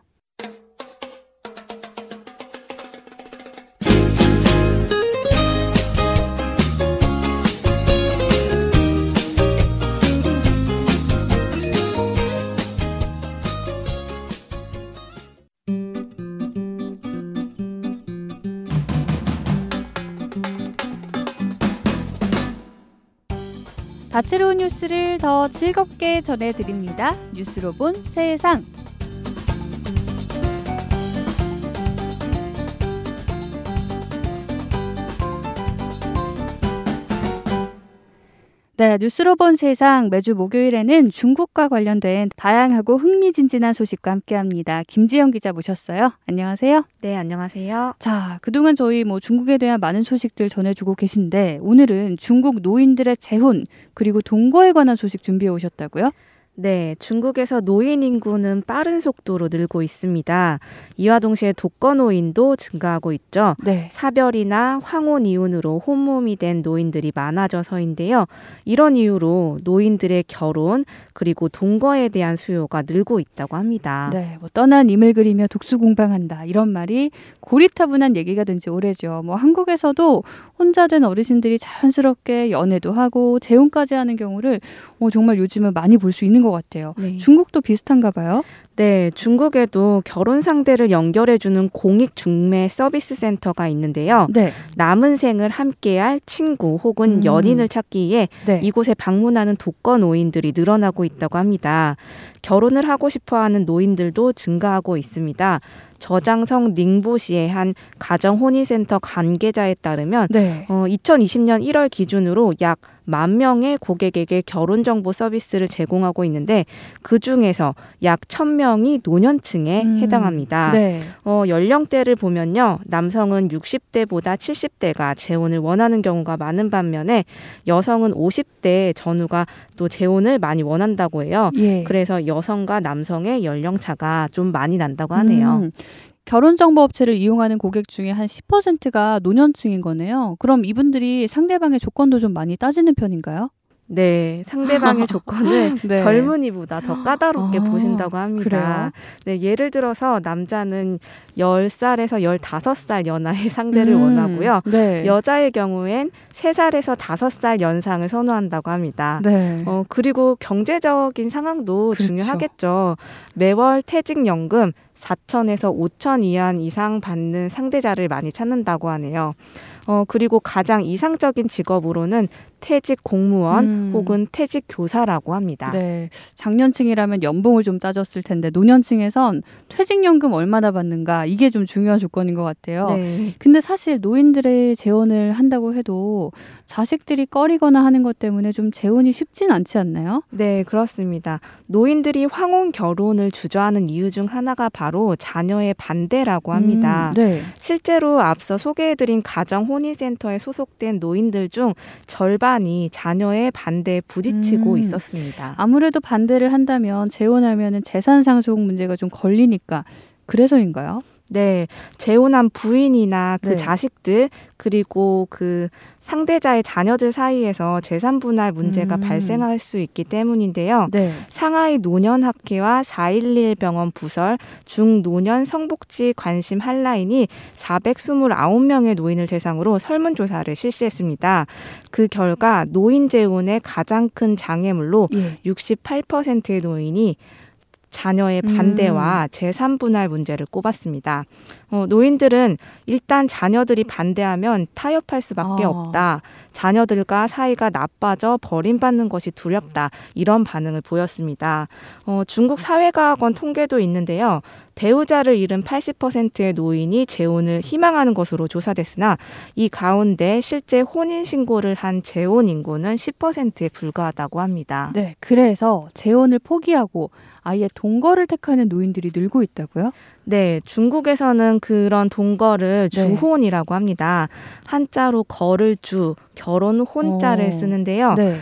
다채로운 뉴스를 더 즐겁게 전해드립니다. 뉴스로 본 세상. 네, 뉴스로 본 세상 매주 목요일에는 중국과 관련된 다양하고 흥미진진한 소식과 함께합니다. 김지영 기자 모셨어요. 안녕하세요.
네, 안녕하세요.
자, 그동안 저희 뭐 중국에 대한 많은 소식들 전해주고 계신데 오늘은 중국 노인들의 재혼 그리고 동거에 관한 소식 준비해 오셨다고요?
네, 중국에서 노인 인구는 빠른 속도로 늘고 있습니다. 이와 동시에 독거 노인도 증가하고 있죠.
네.
사별이나 황혼 이혼으로 혼몸이 된 노인들이 많아져서인데요. 이런 이유로 노인들의 결혼 그리고 동거에 대한 수요가 늘고 있다고 합니다.
네, 뭐 떠난 임을 그리며 독수공방한다 이런 말이 고리타분한 얘기가 된 지 오래죠. 뭐 한국에서도 혼자 된 어르신들이 자연스럽게 연애도 하고 재혼까지 하는 경우를 어, 정말 요즘은 많이 볼 수 있는 것 같아요.
네.
중국도 비슷한가 봐요?
네, 중국에도 결혼 상대를 연결해주는 공익 중매 서비스 센터가 있는데요.
네.
남은 생을 함께할 친구 혹은
음.
연인을 찾기 위해
네.
이곳에 방문하는 독거 노인들이 늘어나고 있다고 합니다. 결혼을 하고 싶어하는 노인들도 증가하고 있습니다. 저장성 닝보시의 한 가정혼인센터 관계자에 따르면
네.
어, 이천이십 년 일월 기준으로 약 만 명의 고객에게 결혼정보 서비스를 제공하고 있는데 그중에서 약 천 명이 노년층에
음.
해당합니다.
네.
어, 연령대를 보면요. 남성은 육십 대보다 칠십 대가 재혼을 원하는 경우가 많은 반면에 여성은 오십 대 전후가 또 재혼을 많이 원한다고 해요.
예.
그래서 여성과 남성의 연령차가 좀 많이 난다고 하네요.
음. 결혼정보업체를 이용하는 고객 중에 한 십 퍼센트가 노년층인 거네요. 그럼 이분들이 상대방의 조건도 좀 많이 따지는 편인가요?
네, 상대방의 조건을
네.
젊은이보다 더 까다롭게
아,
보신다고 합니다.
그래요?
네, 예를 들어서 남자는 열 살에서 열다섯 살 연하의 상대를
음,
원하고요.
네.
여자의 경우엔 세 살에서 다섯 살 연상을 선호한다고 합니다.
네.
어, 그리고 경제적인 상황도
그렇죠.
중요하겠죠. 매월 퇴직연금 사천에서 오천 위안 이상 받는 상대자를 많이 찾는다고 하네요. 어, 그리고 가장 이상적인 직업으로는 퇴직 공무원
음.
혹은 퇴직 교사라고 합니다.
네, 장년층이라면 연봉을 좀 따졌을 텐데 노년층에선 퇴직연금 얼마나 받는가 이게 좀 중요한 조건인 것 같아요.
네.
근데 사실 노인들의 재혼을 한다고 해도 자식들이 꺼리거나 하는 것 때문에 좀 재혼이 쉽진 않지 않나요?
네, 그렇습니다. 노인들이 황혼 결혼을 주저하는 이유 중 하나가 바로 자녀의 반대라고 합니다.
음, 네.
실제로 앞서 소개해드린 가정혼인센터에 소속된 노인들 중 절반이 자녀의 반대에 부딪히고
음.
있었습니다.
아무래도 반대를 한다면 재혼하면 재산 상속 문제가 좀 걸리니까 그래서인가요?
네, 재혼한 부인이나 그
네.
자식들 그리고 그 상대자의 자녀들 사이에서 재산 분할 문제가
음.
발생할 수 있기 때문인데요.
네.
상하이 노년학회와 사일일 병원 부설 중노년 성복지 관심 핫라인이 사백이십구 명의 노인을 대상으로 설문조사를 실시했습니다. 그 결과 노인 재혼의 가장 큰 장애물로
예.
육십팔 퍼센트의 노인이 자녀의 반대와 음. 재산 분할 문제를 꼽았습니다. 어, 노인들은 일단 자녀들이 반대하면 타협할 수밖에
아.
없다. 자녀들과 사이가 나빠져 버림받는 것이 두렵다. 이런 반응을 보였습니다. 어, 중국 사회과학원 통계도 있는데요. 배우자를 잃은 팔십 퍼센트의 노인이 재혼을 희망하는 것으로 조사됐으나 이 가운데 실제 혼인신고를 한 재혼 인구는 십 퍼센트에 불과하다고 합니다.
네, 그래서 재혼을 포기하고 아예 동거를 택하는 노인들이 늘고 있다고요?
네, 중국에서는 그런 동거를
네.
주혼이라고 합니다. 한자로 거를 주, 결혼 혼자를
어.
쓰는데요.
네.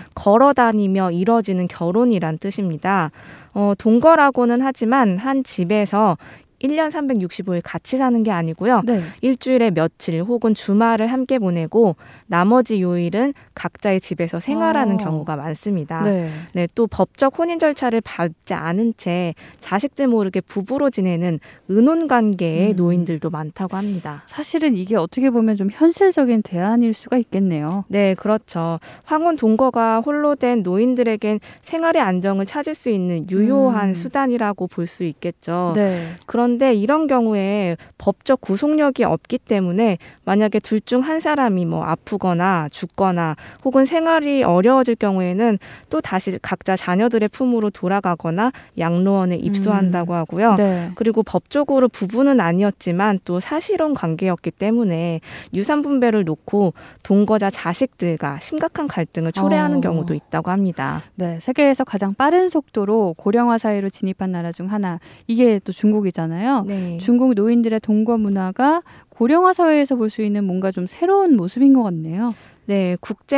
걸어다니며 이뤄지는 결혼이란 뜻입니다. 어, 동거라고는 하지만 한 집에서 일 년 삼백육십오 일 같이 사는 게 아니고요.
네.
일주일에 며칠 혹은 주말을 함께 보내고 나머지 요일은 각자의 집에서 생활하는
아.
경우가 많습니다.
네.
네, 또 법적 혼인 절차를 밟지 않은 채 자식들 모르게 부부로 지내는 은혼 관계의
음.
노인들도 많다고 합니다.
사실은 이게 어떻게 보면 좀 현실적인 대안일 수가 있겠네요.
네, 그렇죠. 황혼 동거가 홀로 된 노인들에겐 생활의 안정을 찾을 수 있는 유효한
음.
수단이라고 볼 수 있겠죠.
네.
그런데 이런 경우에 법적 구속력이 없기 때문에 만약에 둘 중 한 사람이 뭐 아프거나 죽거나 혹은 생활이 어려워질 경우에는 또 다시 각자 자녀들의 품으로 돌아가거나 양로원에 입소한다고 하고요.
네.
그리고 법적으로 부부는 아니었지만 또 사실혼 관계였기 때문에 유산 분배를 놓고 동거자 자식들과 심각한 갈등을 초래하는
어.
경우도 있다고 합니다.
네, 세계에서 가장 빠른 속도로 고령화 사회로 진입한 나라 중 하나, 이게 또 중국이잖아요.
네.
중국 노인들의 동거 문화가 고령화 사회에서 볼 수 있는 뭔가 좀 새로운 모습인 것 같네요.
네,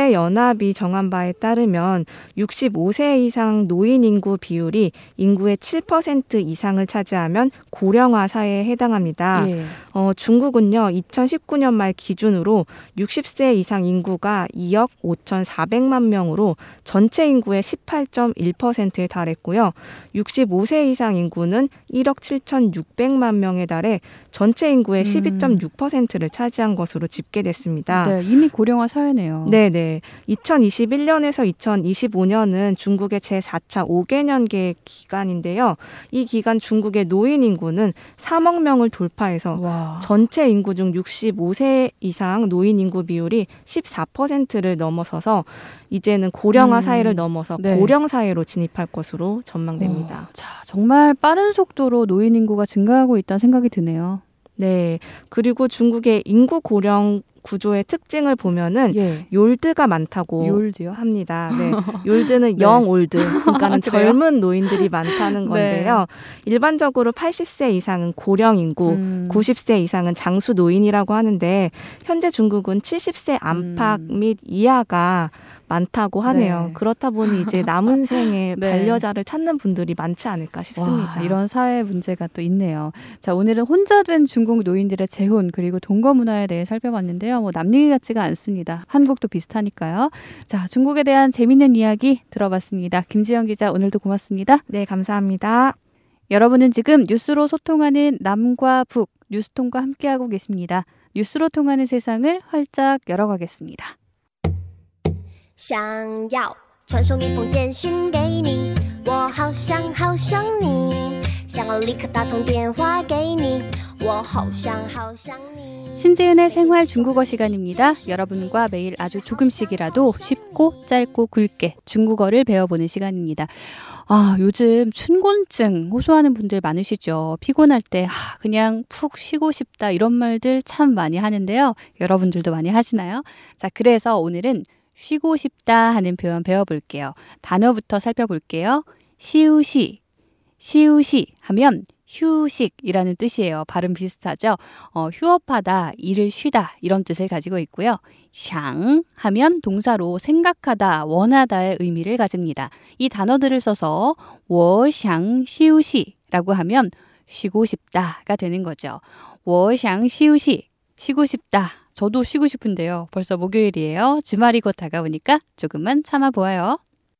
국제연합이 정한 바에 따르면 육십오 세 이상 노인 인구 비율이 인구의 칠 퍼센트 이상을 차지하면 고령화 사회에 해당합니다.
예.
어, 중국은요, 이천십구 년 말 기준으로 육십 세 이상 인구가 이억 오천사백만 명으로 전체 인구의 십팔 점 일 퍼센트에 달했고요. 육십오 세 이상 인구는 일억 칠천육백만 명에 달해 전체 인구의
음.
십이 점 육 퍼센트를 차지한 것으로 집계됐습니다.
네, 이미 고령화 사회네요.
네네. 이천이십일 년에서 이천이십오 년은 중국의 제사 차 오 개년 계획 기간인데요. 이 기간 중국의 노인 인구는 삼억 명을 돌파해서
와.
전체 인구 중 육십오 세 이상 노인 인구 비율이 십사 퍼센트를 넘어서서 이제는 고령화
음.
사회를 넘어서
네.
고령 사회로 진입할 것으로 전망됩니다.
어, 자, 정말 빠른 속도로 노인 인구가 증가하고 있다는 생각이 드네요.
네. 그리고 중국의 인구 고령 구조의 특징을 보면은
예.
욜드가 많다고
욜드요?
합니다. 네. 욜드는
네.
영 올드, 그러니까는
그래요?
젊은 노인들이 많다는 건데요. 일반적으로 팔십 세 이상은 고령 인구,
음.
구십 세 이상은 장수 노인이라고 하는데 현재 중국은 칠십 세 안팎
음.
및 이하가 많다고 하네요.
네.
그렇다 보니 이제 남은 생에
네.
반려자를 찾는 분들이 많지 않을까 싶습니다.
와, 이런 사회 문제가 또 있네요. 자, 오늘은 혼자 된 중국 노인들의 재혼 그리고 동거 문화에 대해 살펴봤는데요. 뭐 남 얘기 같지가 않습니다. 한국도 비슷하니까요. 자, 중국에 대한 재미있는 이야기 들어봤습니다. 김지영 기자, 오늘도 고맙습니다.
네, 감사합니다.
여러분은 지금 뉴스로 소통하는 남과 북, 뉴스통과 함께하고 계십니다. 뉴스로 통하는 세상을 활짝 열어가겠습니다.
想要传送一封简讯给你，我好想好想你，想要立刻打通电话给你，我好想好想你。
신지은의 생활 중국어 시간입니다. 여러분과 매일 아주 조금씩이라도 쉽고 짧고 굵게 중국어를 배워보는 시간입니다. 아, 요즘 춘곤증 호소하는 분들 많으시죠. 피곤할 때 아, 그냥 푹 쉬고 싶다 이런 말들 참 많이 하는데요. 여러분들도 많이 하시나요? 자, 그래서 오늘은 쉬고 싶다 하는 표현 배워볼게요. 단어부터 살펴볼게요. 시우시, 시우시 하면 휴식이라는 뜻이에요. 발음 비슷하죠? 어, 휴업하다, 일을 쉬다 이런 뜻을 가지고 있고요. 샹 하면 동사로 생각하다, 원하다의 의미를 가집니다. 이 단어들을 써서 我想休息라고 하면 쉬고 싶다가 되는 거죠. 我想休息 쉬고 싶다. 저도 쉬고 싶은데요. 벌써 목요일이에요. 주말이 곧 다가오니까 조금만 참아보아요.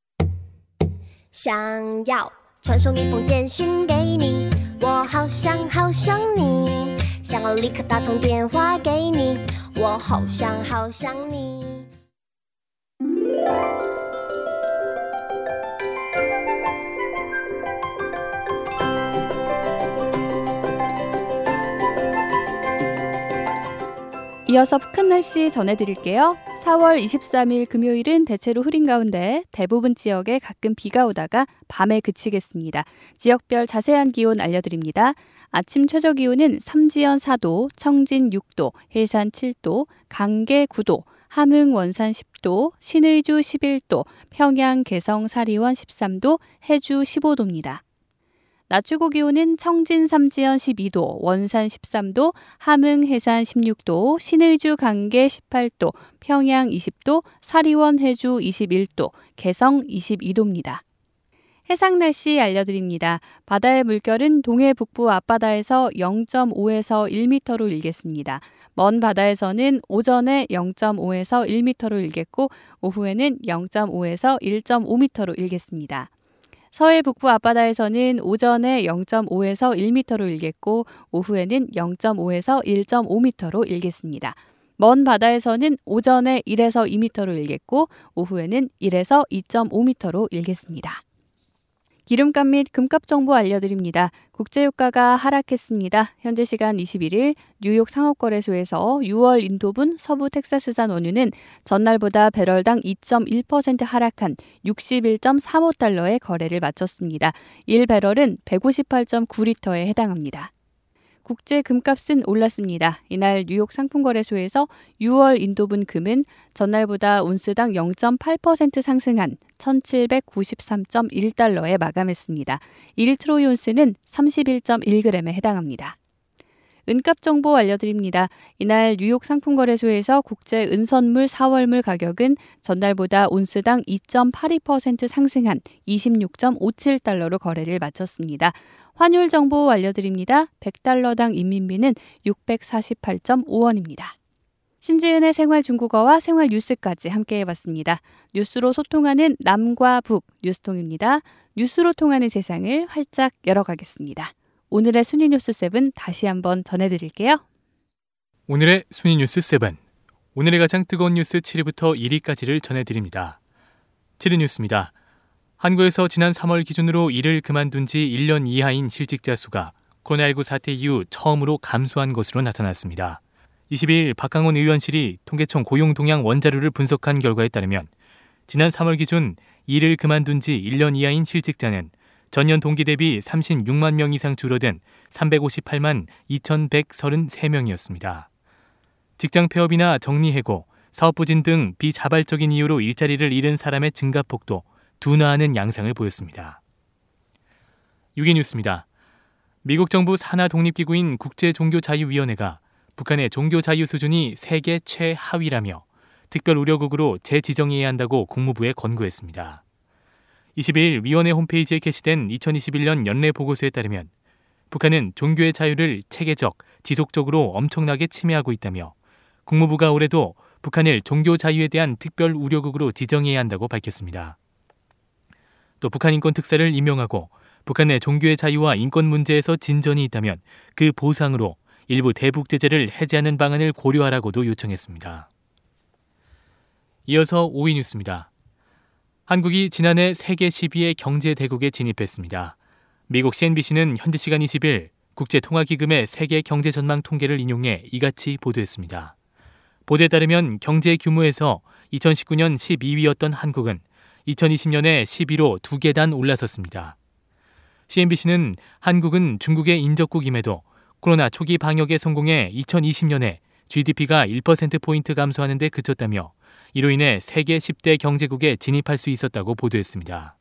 想要传送一封简讯给你，我好想好想你，想要立刻打通电话给你，我好想好想你。
이어서 북한 날씨 전해드릴게요. 사월 이십삼일 금요일은 대체로 흐린 가운데 대부분 지역에 가끔 비가 오다가 밤에 그치겠습니다. 지역별 자세한 기온 알려드립니다. 아침 최저 기온은 삼지연 사 도, 청진 육 도, 해산 칠 도, 강계 구 도, 함흥 원산 십 도, 신의주 십일 도, 평양 개성 사리원 십삼 도, 해주 십오 도입니다. 낮 최고 기온은 청진 삼지연 십이 도, 원산 십삼 도, 함흥 해산 십육 도, 신의주 강계 십팔 도, 평양 이십 도, 사리원 회주 이십일 도, 개성 이십이 도입니다. 해상 날씨 알려드립니다. 바다의 물결은 동해 북부 앞바다에서 영 점 오에서 일 미터로 일겠습니다. 먼 바다에서는 오전에 영 점 오에서 일 미터로 일겠고 오후에는 영 점 오에서 일 점 오 미터로 일겠습니다. 서해 북부 앞바다에서는 오전에 영 점 오에서 일 미터로 일겠고 오후에는 영 점 오에서 일 점 오 미터로 일겠습니다. 먼 바다에서는 오전에 일에서 이 미터로 일겠고 오후에는 일에서 이 점 오 미터로 일겠습니다. 기름값 및 금값 정보 알려드립니다. 국제유가가 하락했습니다. 현재 시간 이십일 일 뉴욕 상업거래소에서 유월 인도분 서부 텍사스산 원유는 전날보다 배럴당 이 점 일 퍼센트 하락한 육십일 점 삼오 달러에 거래를 마쳤습니다. 일 배럴은 백오십팔 점 구 리터에 해당합니다. 국제 금값은 올랐습니다. 이날 뉴욕 상품거래소에서 유월 인도분 금은 전날보다 온스당 영 점 팔 퍼센트 상승한 천칠백구십삼 점 일 달러에 마감했습니다. 일 트로이 온스는 삼십일 점 일 그램에 해당합니다. 은값 정보 알려드립니다. 이날 뉴욕 상품거래소에서 국제 은선물 사월물 가격은 전날보다 온스당 이 점 팔이 퍼센트 상승한 이십육 점 오칠 달러로 거래를 마쳤습니다. 환율 정보 알려드립니다. 백 달러당 인민비는 육백사십팔 점 오 원입니다. 신지은의 생활 중국어와 생활 뉴스까지 함께해봤습니다. 뉴스로 소통하는 남과 북 뉴스통입니다. 뉴스로 통하는 세상을 활짝 열어가겠습니다. 오늘의 순위 뉴스 칠은 다시 한번 전해드릴게요.
오늘의 순위 뉴스 칠. 오늘의 가장 뜨거운 뉴스 칠 위부터 일 위까지를 전해드립니다. 칠 위 뉴스입니다. 한국에서 지난 삼월 기준으로 일을 그만둔 지 일 년 이하인 실직자 수가 코로나십구 사태 이후 처음으로 감소한 것으로 나타났습니다. 이십이 일 박강원 의원실이 통계청 고용동향 원자료를 분석한 결과에 따르면 지난 삼월 기준 일을 그만둔 지 일 년 이하인 실직자는 전년 동기 대비 삼십육만 명 이상 줄어든 삼백오십팔만 이천백삼십삼 명이었습니다. 직장 폐업이나 정리해고, 사업 부진 등 비자발적인 이유로 일자리를 잃은 사람의 증가폭도 둔화하는 양상을 보였습니다. 육 위 뉴스입니다. 미국 정부 산하 독립기구인 국제종교자유위원회가 북한의 종교자유 수준이 세계 최하위라며 특별 우려국으로 재지정해야 한다고 국무부에 권고했습니다. 이십이 일 위원회 홈페이지에 게시된 이천이십일 년 연례 보고서에 따르면 북한은 종교의 자유를 체계적, 지속적으로 엄청나게 침해하고 있다며 국무부가 올해도 북한을 종교 자유에 대한 특별 우려국으로 지정해야 한다고 밝혔습니다. 또 북한 인권 특사를 임명하고 북한 내 종교의 자유와 인권 문제에서 진전이 있다면 그 보상으로 일부 대북 제재를 해제하는 방안을 고려하라고도 요청했습니다. 이어서 오 위 뉴스입니다. 한국이 지난해 세계 십 위의 경제 대국에 진입했습니다. 미국 씨엔비씨는 현지 시간 이십 일 국제통화기금의 세계 경제 전망 통계를 인용해 이같이 보도했습니다. 보도에 따르면 경제 규모에서 이천십구 년 십이 위였던 한국은 이천이십 년에 십 위로 두 계단 올라섰습니다. 씨엔비씨는 한국은 중국의 인접국임에도 코로나 초기 방역에 성공해 이천이십 년에 지디피가 일 퍼센트 포인트 감소하는 데 그쳤다며 이로 인해 세계 십 대 경제국에 진입할 수 있었다고 보도했습니다.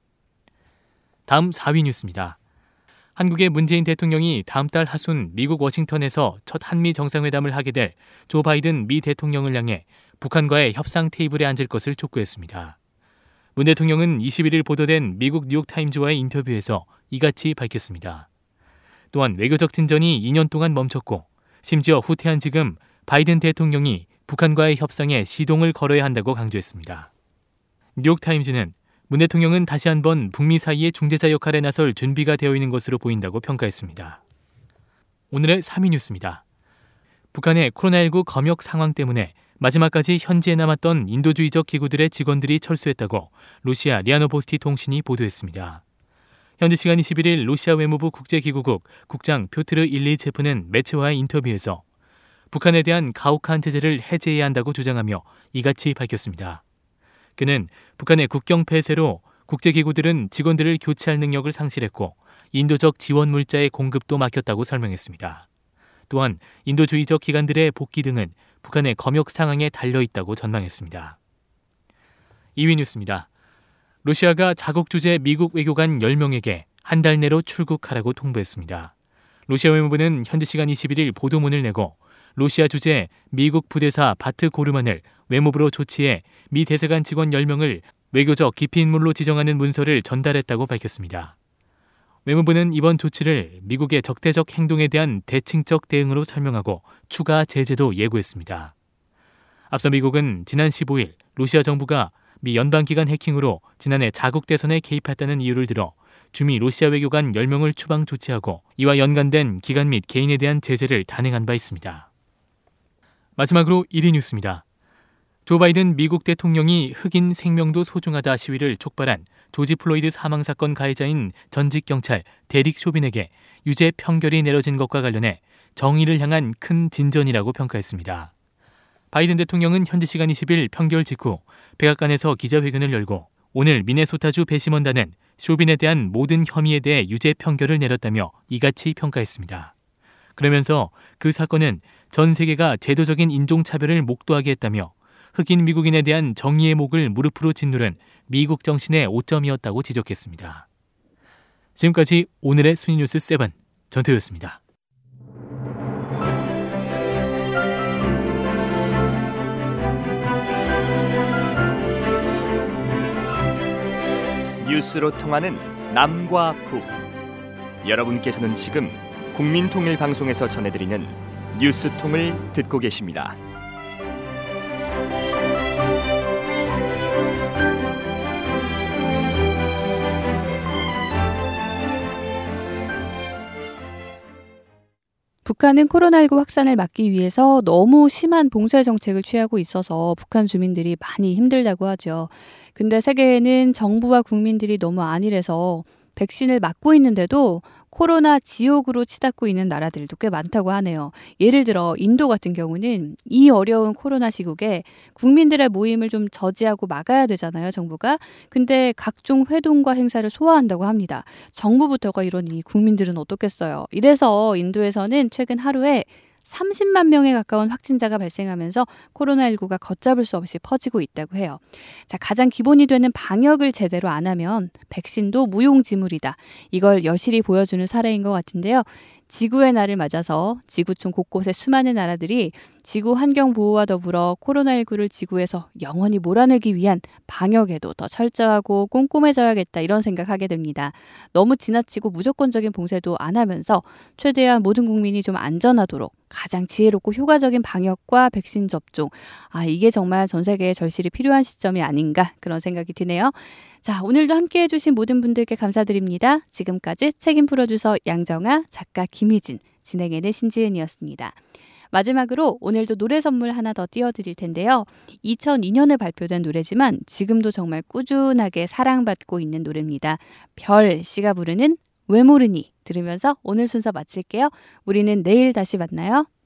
다음 사 위 뉴스입니다. 한국의 문재인 대통령이 다음 달 하순 미국 워싱턴에서 첫 한미 정상회담을 하게 될 조 바이든 미 대통령을 향해 북한과의 협상 테이블에 앉을 것을 촉구했습니다. 문 대통령은 이십일 일 보도된 미국 뉴욕타임즈와의 인터뷰에서 이같이 밝혔습니다. 또한 외교적 진전이 이 년 동안 멈췄고 심지어 후퇴한 지금 바이든 대통령이 북한과의 협상에 시동을 걸어야 한다고 강조했습니다. 뉴욕타임즈는 문 대통령은 다시 한번 북미 사이의 중재자 역할에 나설 준비가 되어 있는 것으로 보인다고 평가했습니다. 오늘의 삼 위 뉴스입니다. 북한의 코로나십구 검역 상황 때문에 마지막까지 현지에 남았던 인도주의적 기구들의 직원들이 철수했다고 러시아 리아노보스티 통신이 보도했습니다. 현지 시간 이십일 일 러시아 외무부 국제기구국 국장 표트르 일리체프는 매체와의 인터뷰에서 북한에 대한 가혹한 제재를 해제해야 한다고 주장하며 이같이 밝혔습니다. 그는 북한의 국경 폐쇄로 국제기구들은 직원들을 교체할 능력을 상실했고 인도적 지원 물자의 공급도 막혔다고 설명했습니다. 또한 인도주의적 기관들의 복귀 등은 북한의 검역 상황에 달려있다고 전망했습니다. 이 위 뉴스입니다. 러시아가 자국 주재 미국 외교관 열 명에게 한 달 내로 출국하라고 통보했습니다. 러시아 외무부는 현지 시간 이십일 일 보도문을 내고 러시아 주재 미국 부대사 바트 고르만을 외무부로 조치해 미 대사관 직원 열 명을 외교적 기피 인물로 지정하는 문서를 전달했다고 밝혔습니다. 외무부는 이번 조치를 미국의 적대적 행동에 대한 대칭적 대응으로 설명하고 추가 제재도 예고했습니다. 앞서 미국은 지난 십오 일 러시아 정부가 미 연방기관 해킹으로 지난해 자국 대선에 개입했다는 이유를 들어 주미 러시아 외교관 열 명을 추방 조치하고 이와 연관된 기관 및 개인에 대한 제재를 단행한 바 있습니다. 마지막으로 일 위 뉴스입니다. 조 바이든 미국 대통령이 흑인 생명도 소중하다 시위를 촉발한 조지 플로이드 사망 사건 가해자인 전직 경찰 데릭 쇼빈에게 유죄 판결이 내려진 것과 관련해 정의를 향한 큰 진전이라고 평가했습니다. 바이든 대통령은 현지 시간 이십 일 판결 직후 백악관에서 기자회견을 열고 오늘 미네소타주 배심원단은 쇼빈에 대한 모든 혐의에 대해 유죄 판결을 내렸다며 이같이 평가했습니다. 그러면서 그 사건은 전 세계가 제도적인 인종차별을 목도하게 했다며 흑인 미국인에 대한 정의의 목을 무릎으로 짓누른 미국 정신의 오점이었다고 지적했습니다. 지금까지 오늘의 순위 뉴스 세븐 전태호였습니다.
뉴스로 통하는 남과 북. 여러분께서는 지금 국민통일방송에서 전해드리는 뉴스통을 듣고 계십니다.
북한은 코로나십구 확산을 막기 위해서 너무 심한 봉쇄 정책을 취하고 있어서 북한 주민들이 많이 힘들다고 하죠. 근데 세계에는 정부와 국민들이 너무 안일해서 백신을 맞고 있는데도 코로나 지옥으로 치닫고 있는 나라들도 꽤 많다고 하네요. 예를 들어 인도 같은 경우는 이 어려운 코로나 시국에 국민들의 모임을 좀 저지하고 막아야 되잖아요, 정부가. 근데 각종 회동과 행사를 소화한다고 합니다. 정부부터가 이러니 국민들은 어떻겠어요. 이래서 인도에서는 최근 하루에 삼십만 명에 가까운 확진자가 발생하면서 코로나십구가 걷잡을 수 없이 퍼지고 있다고 해요. 자, 가장 기본이 되는 방역을 제대로 안 하면 백신도 무용지물이다. 이걸 여실히 보여주는 사례인 것 같은데요. 지구의 날을 맞아서 지구촌 곳곳의 수많은 나라들이 지구 환경 보호와 더불어 코로나십구를 지구에서 영원히 몰아내기 위한 방역에도 더 철저하고 꼼꼼해져야겠다 이런 생각하게 됩니다. 너무 지나치고 무조건적인 봉쇄도 안 하면서 최대한 모든 국민이 좀 안전하도록 가장 지혜롭고 효과적인 방역과 백신 접종. 아, 이게 정말 전 세계에 절실히 필요한 시점이 아닌가 그런 생각이 드네요. 자, 오늘도 함께해 주신 모든 분들께 감사드립니다. 지금까지 책임 프로듀서 양정아, 작가 김희진, 진행에는 신지은이었습니다. 마지막으로 오늘도 노래 선물 하나 더 띄워드릴 텐데요. 이천이 년에 발표된 노래지만 지금도 정말 꾸준하게 사랑받고 있는 노래입니다. 별 씨가 부르는 왜 모르니 들으면서 오늘 순서 마칠게요. 우리는 내일 다시 만나요.